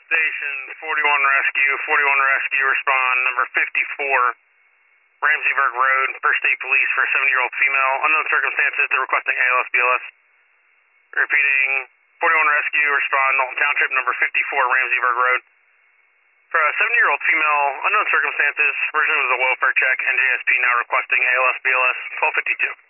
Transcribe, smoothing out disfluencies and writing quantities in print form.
Station 41 Rescue, respond, number 54, Ramseyburg Road, First State Police for a 70-year-old female. Unknown circumstances, they're requesting ALS, BLS. Repeating, 41 Rescue, respond, Knowlton Township, number 54, Ramseyburg Road. For a 70-year-old female, unknown circumstances, originally was a welfare check, NJSP now requesting ALS, BLS, 1252.